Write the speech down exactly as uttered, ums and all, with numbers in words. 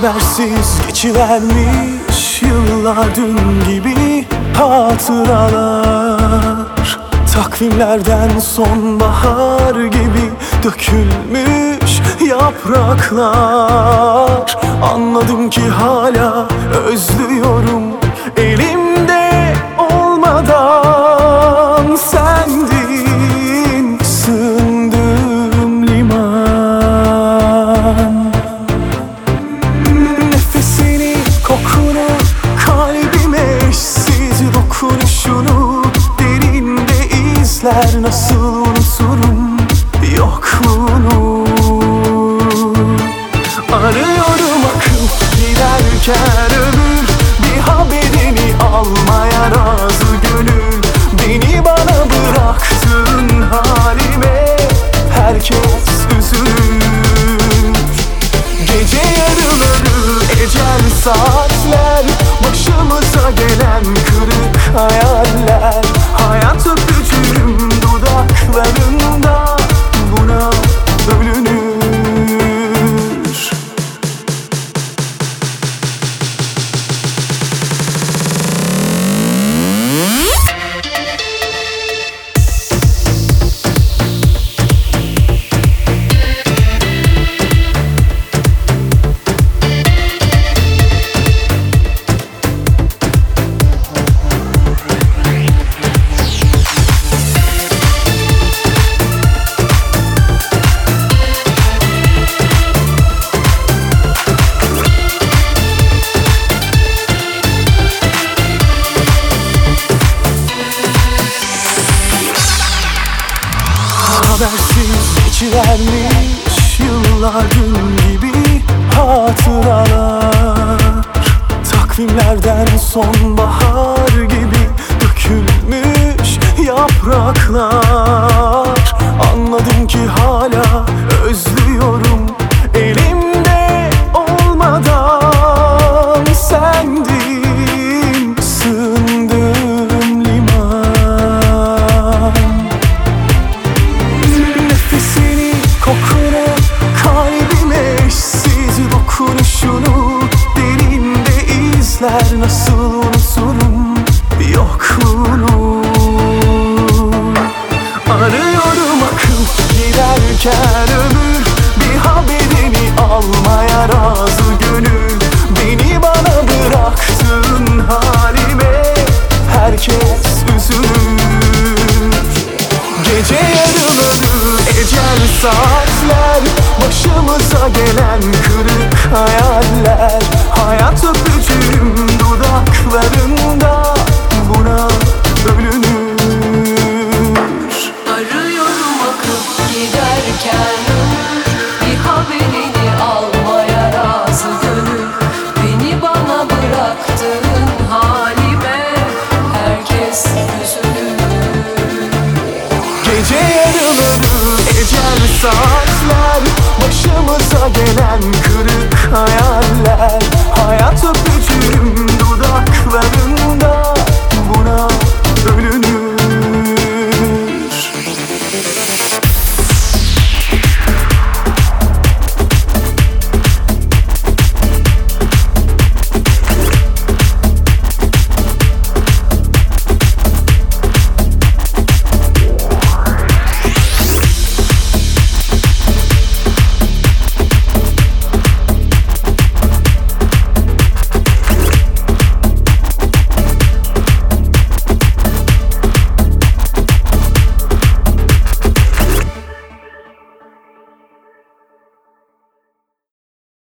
Habersiz geçivermiş yıllar, dün gibi hatıralar. Takvimlerden sonbahar gibi dökülmüş yapraklar. Anladım ki hala özlüyorum, elimde olmadan sendin sığındığım liman. Nefesini, kokunu, kalbime eşsiz dokunuşunu derinde izler, nasıl unuturum yokluğunu. Arıyorum akıp giderken ömür, bir haberini almaya razı gönül. Beni bana bıraktığın halime herkes üzülür. Gece yarıları, ecel saatler, başımıza gelen kırık hayaller. Hayat öpücüğüm dudaklarında, buna bölünür. Habersiz geçivermiş yıllar, dün gibi hatıralar. Takvimlerden sonbahar gibi dökülmüş yapraklar. Anladım ki hala özlüyorum, elimde olmadan sendin sığındığım liman. Nefesini, kokunu, kalbime eşsiz dokunuşunu derinde izler, nasıl unuturum yokluğunu. Arıyorum akıp giderken ömür, bir haberini almaya razı gönül. Beni bana bıraktığın halime herkes üzülür. Gece yarıları, ecel saatler, başımıza gelen kırık hayaller. Hayat öpücüğüm dudaklarında, buna bölünür. Arıyorum akıp giderken ömür, bir haberini almaya razı gönül. Beni bana bıraktığın halime herkes üzülür. Gece yarıları, ecel saatler, başımıza gelen kırık hayaller. Hayat öpücüğüm dudaklarında,